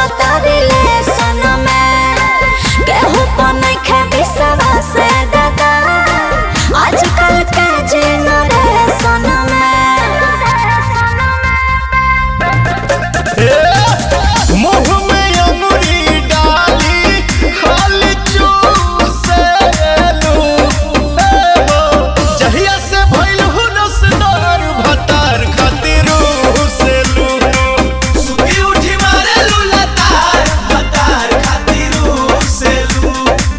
चलता रिलेशन में केहू पर नइखे विश्वास दादा आजकल के जनरेशन में। मुँह में अंगुरी डाली खाली चूसेलू जहिया से भइल हु रसदार भतार खातिर हुसेलू सुती उठी मारेलू लतार भतार खातिर हुसेलू।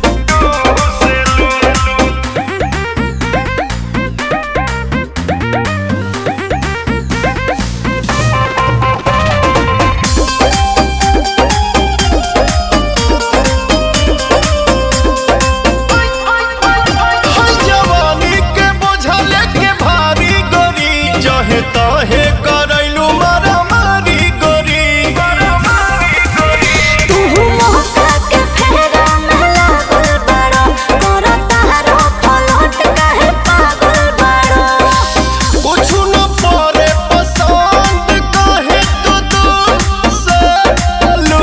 जवानी के बोझल के भारी गोरी जहे तहे करैलू मारामारी गोरी तू मौका के फेरा में लागल बड़ा तोरा तारो पलट काहे पागल बड़ा। कुछु न परे पसंद काहे तो दूर से लू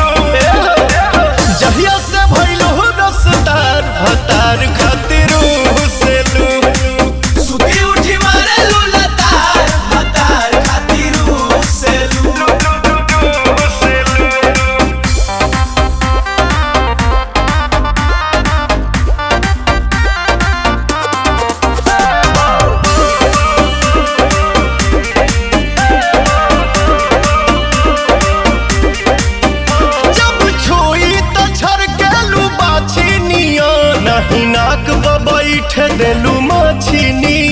जहिया से भइल हो रसदार भतार खातिर हुसेलू सुती उठी मारेलू लतार भतार खातिर हुसेलू। जब छुई त छरकेलू बाछी निया नहीं नाक बैठ देलू माछी निया।